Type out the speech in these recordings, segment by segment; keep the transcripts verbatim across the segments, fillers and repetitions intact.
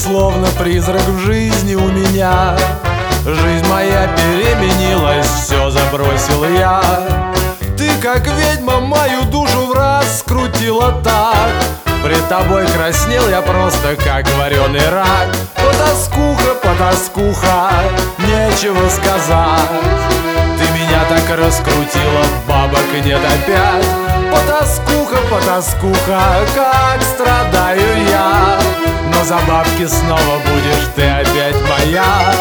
словно призрак в жизни у меня. Жизнь моя переменилась, все забросил я. Ты, как ведьма, мою душу враз скрутила так. Пред тобой краснел я просто, как вареный рак. Потаскуха, потаскуха, нечего сказать. Ты меня так раскрутила, бабок нет опять. Потаскуха, потаскуха, как страдаю я. Но за бабки снова будешь ты опять моя.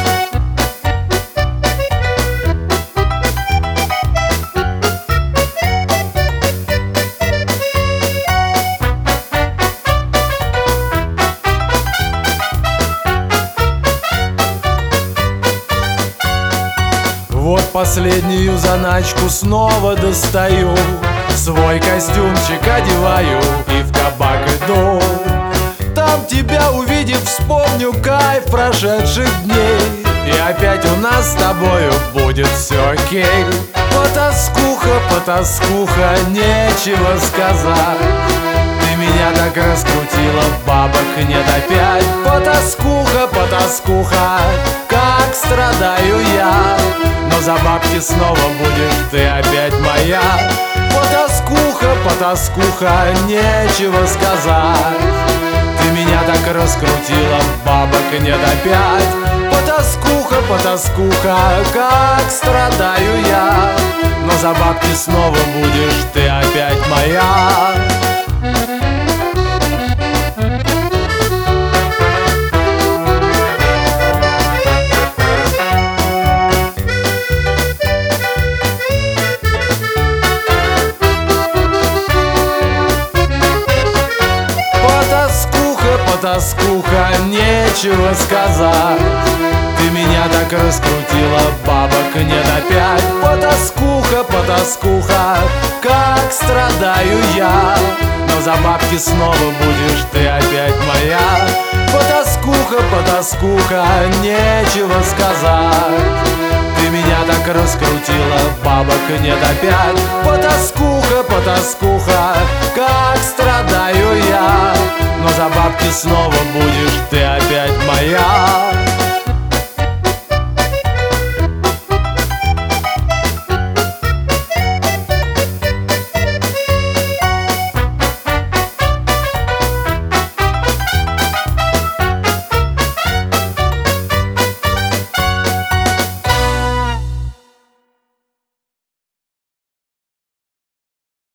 Вот последнюю заначку снова достаю, свой костюмчик одеваю и в кабак иду. Там тебя увидев, вспомню кайф прошедших дней, и опять у нас с тобою будет все окей. Потаскуха, потаскуха, нечего сказать. Ты меня так раскрутила, бабок нет опять. Потаскуха, потаскуха, как страдаю я. Но за бабки снова будешь ты опять моя. Потаскуха, потаскуха, нечего сказать. Ты меня так раскрутила, бабок нет опять. Потаскуха, потаскуха, как страдаю я. Но за бабки снова будешь ты опять моя. Потаскуха, нечего сказать. Ты меня так раскрутила, бабок нет опять. Потаскуха, потаскуха, как страдаю я. Но за бабки снова будешь ты опять моя. Потаскуха, потаскуха, нечего сказать. Ты меня так раскрутила, бабок нет опять. Потаскуха, потаскуха, как страдаю я. Но за бабки снова будешь ты опять моя.